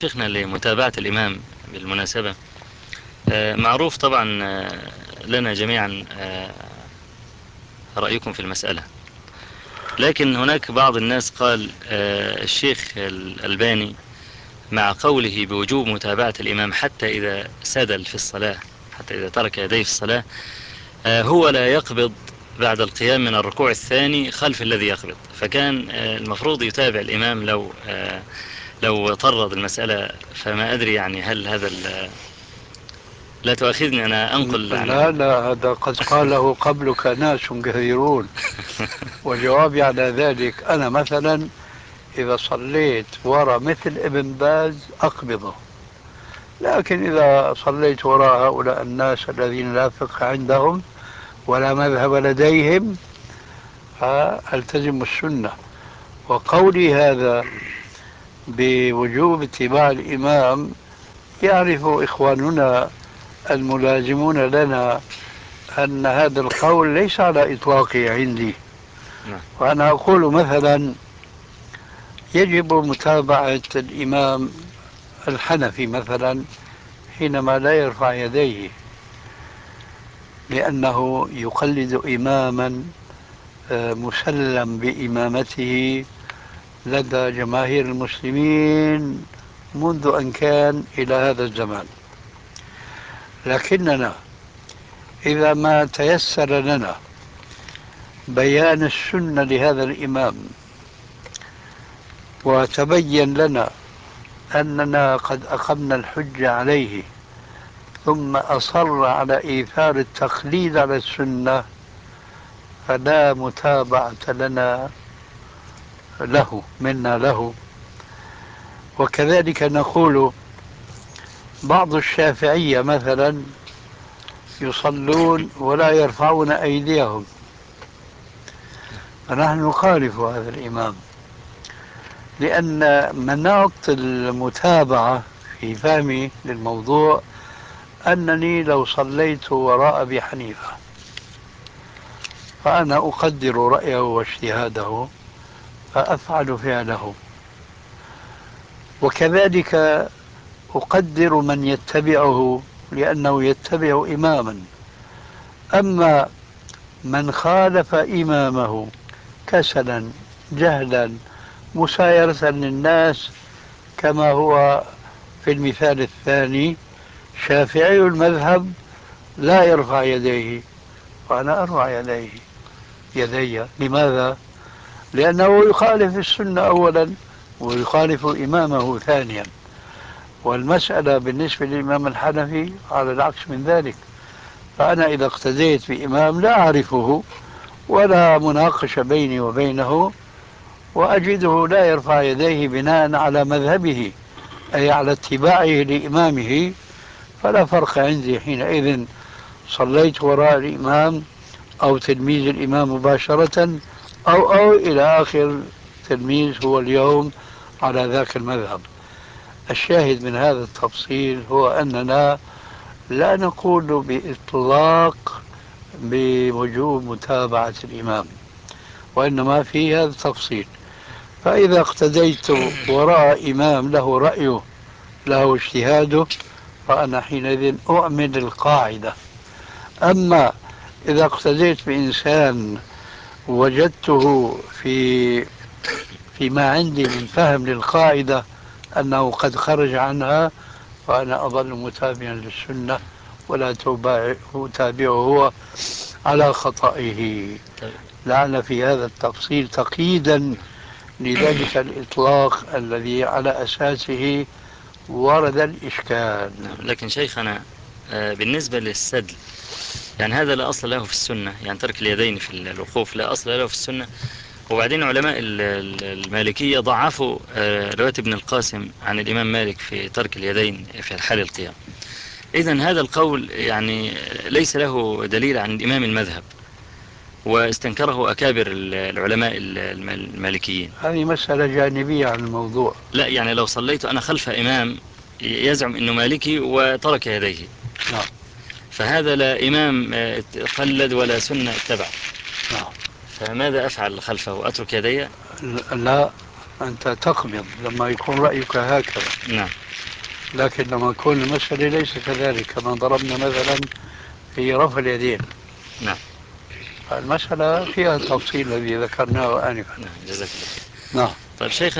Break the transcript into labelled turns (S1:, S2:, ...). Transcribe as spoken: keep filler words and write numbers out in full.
S1: شيخنا لمتابعة الإمام بالمناسبة، آه، معروف طبعا آه، لنا جميعا آه، رأيكم في المسألة. لكن هناك بعض الناس قال آه، الشيخ الألباني مع قوله بوجوب متابعة الإمام حتى إذا سدل في الصلاة، حتى إذا ترك يديه في الصلاة، آه، هو لا يقبض بعد القيام من الركوع الثاني خلف الذي يقبض، فكان آه، المفروض يتابع الإمام لو آه، لو طرد المسألة. فما أدري يعني هل هذا ال- لا تؤاخذني أنا أنقل عن
S2: لا
S1: ال...
S2: لا، هذا قد قاله قبلك ناس كثيرون. وجوابي على ذلك، أنا مثلا إذا صليت وراء مثل ابن باز أقبضه، لكن إذا صليت وراء هؤلاء الناس الذين لا فقه عندهم ولا مذهب لديهم فألتزم السنة. وقولي هذا بوجوب اتباع الإمام، يعرف إخواننا الملازمون لنا أن هذا القول ليس على إطلاقه عندي.
S1: نعم.
S2: وأنا أقول مثلا يجب متابعة الإمام الحنفي مثلا حينما لا يرفع يديه، لأنه يقلد إماما آه، مسلم بإمامته لدى جماهير المسلمين منذ أن كان إلى هذا الزمان. لكننا إذا ما تيسر لنا بيان السنة لهذا الإمام وتبين لنا أننا قد أقمنا الحجة عليه، ثم أصر على إيثار التقليد على السنة، فلا متابعة لنا له منا له. وكذلك نقول بعض الشافعية مثلا يصلون ولا يرفعون أيديهم، فنحن نخالف هذا الإمام، لأن مناط المتابعة في فهمي للموضوع أنني لو صليت وراء أبي حنيفة فأنا أقدر رأيه واجتهاده فأفعل فعله، وكذلك أقدر من يتبعه لأنه يتبع إماما. أما من خالف إمامه كسلا جهلا مسايرة للناس، كما هو في المثال الثاني شافعي المذهب لا يرفع يديه وأنا أرفع يديه يدي لماذا؟ لأنه يخالف السنة أولا ويخالف إمامه ثانيا. والمسألة بالنسبة للإمام الحنفي على العكس من ذلك، فأنا إذا اقتديت بإمام لا أعرفه ولا مناقشة بيني وبينه وأجده لا يرفع يديه بناء على مذهبه أي على اتباعه لإمامه، فلا فرق عندي حينئذ صليت وراء الإمام أو تلميذ الإمام مباشرة أو أو إلى آخر تلميذ هو اليوم على ذاك المذهب. الشاهد من هذا التفصيل هو أننا لا نقول بإطلاق بوجوب متابعة الإمام، وإنما في هذا التفصيل. فإذا اقتديت وراء إمام له رأيه له اجتهاده فأنا حينئذ أؤمن القاعدة. أما إذا اقتديت بإنسان وجدته في فيما عندي من فهم للقاعدة أنه قد خرج عنها فأنا أظل متابعا للسنة ولا أتابعه هو على خطئه.
S1: طيب.
S2: لعل في هذا التفصيل تقييدا لذلك الإطلاق الذي على أساسه ورد الإشكال.
S1: نعم. لكن شيخنا آه، بالنسبة للسدل، يعني هذا لا أصل له في السنة، يعني ترك اليدين في الوقوف لا أصل له في السنة. وبعدين علماء ال- ال- المالكية ضعفوا آه، رواية ابن القاسم عن الإمام مالك في ترك اليدين في حال القيام. إذن هذا القول يعني ليس له دليل عن الإمام المذهب، واستنكره أكابر ال- العلماء ال- الم- المالكيين.
S2: هذه مسألة جانبية عن الموضوع.
S1: لا يعني لو صليت أنا خلف إمام يزعم أنه مالكي وترك يديه،
S2: نعم.
S1: فهذا لا إمام آه، قلد ولا سنة اتبع،
S2: نعم.
S1: فماذا أفعل خلفه؟ أترك يدي؟
S2: لا، أنت تقبض لما يكون رأيك هكذا.
S1: نعم.
S2: لكن لما تكون المسألة ليس كذلك، كما ضربنا مثلا في رفع اليدين،
S1: نعم.
S2: المسألة فيها التفصيل الذي ذكرناه آنفا.
S1: نعم، جزاك الله خير.
S2: نعم.
S1: طيب شيخ